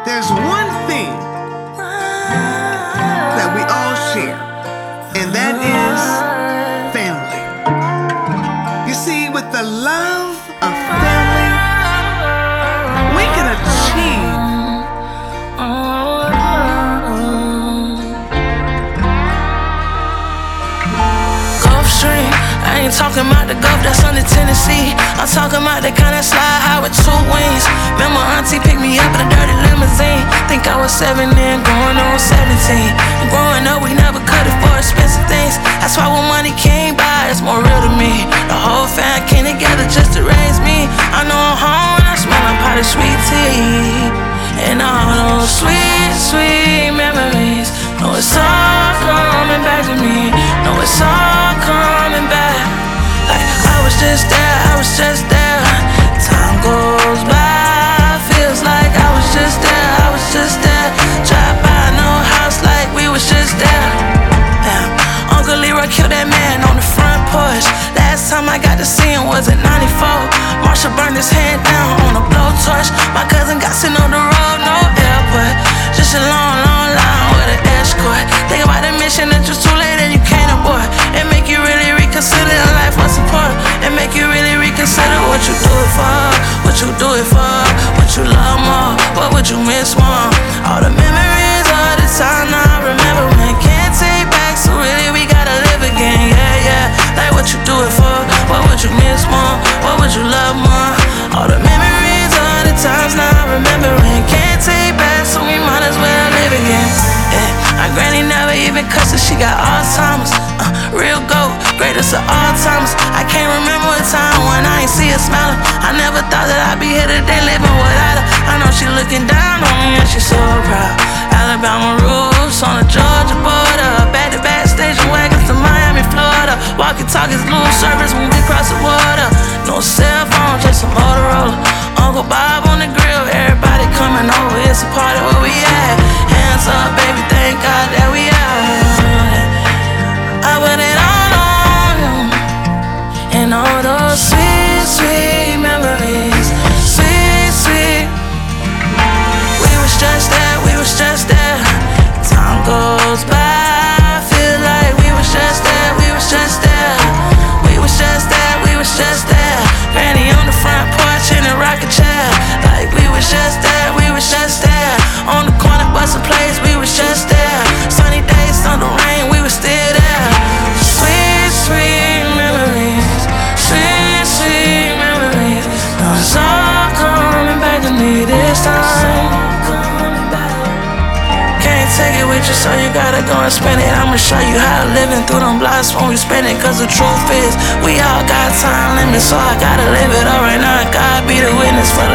There's one thing that we all share, and that is family. You see, with the love of family, we can achieve Gulf Stream. I ain't talking about the Gulf that's under Tennessee. I'm talking about the kind that slide high with two wings. Remember auntie picked me up in a dirty limousine. Think I was 7 then, going on 17. And growing up, we never could afford expensive things. That's why when money came by, it's more real to me. The whole fam came together just to raise me. I know I'm home and I smell a pot of sweet tea. And all those sweet, sweet memories. Know it's all coming back to me. Know it's all coming back. Like I was just there, I was just there. Time goes by, feels like I was just there, I was just there. Drive by no house like we was just there. Damn, Uncle Leroy killed that man on the front porch. Last time I got to see him was in '94. Marshall burned his hand down on a blowtorch. My cousin got sent on the road, no airport. Just a long, long line with an escort. Think about the mission that you're too late and you can't abort. It make you really reconsider your life or support. It make you really reconsider what you do it for, what you do it for, what you love more, what would you miss more. All the memories of the time I remember when can't take back, so really we gotta live again, yeah, yeah. Like what you do it for, what would you miss more, what would you love more. All the memories of the times now I remember when can't take back, so we might as well live again. Yeah. My granny never even cussed her, she got Alzheimer's. Real GOAT, greatest of all timers. I can't remember a time when I ain't see her smiling. I never thought that I'd be here today living without her. I know she looking down on me and she's so proud. Alabama roots on the Georgia border. Back-to-back station wagons to Miami, Florida. Walkie-talkies, lose service when we cross the water. No cell phone, just a Motorola. Uncle Bob on the grill, everybody coming over. It's a party where we at. Hands up, baby, thank God that we out. I put it all on you. And all those sweet, sweet memories. Sweet, sweet. We was just there, we was just there. Time goes by, feel like we was just there, we was just there. We was just there, we was just there. Granny on the front porch in a rocking chair. Like we was just there, we was just there. On the corner bustin' plays, we was just there. Sunny days, thunder rain, we was still there. Sweet, sweet memories. Sweet, sweet memories. Now it's all coming back to me this time. Can't take it with you, so you gotta go and spend it. I'ma show you how living through them blocks when we spend it. Cause the truth is, we all got time limits, so I gotta live it all right now. God be the witness for the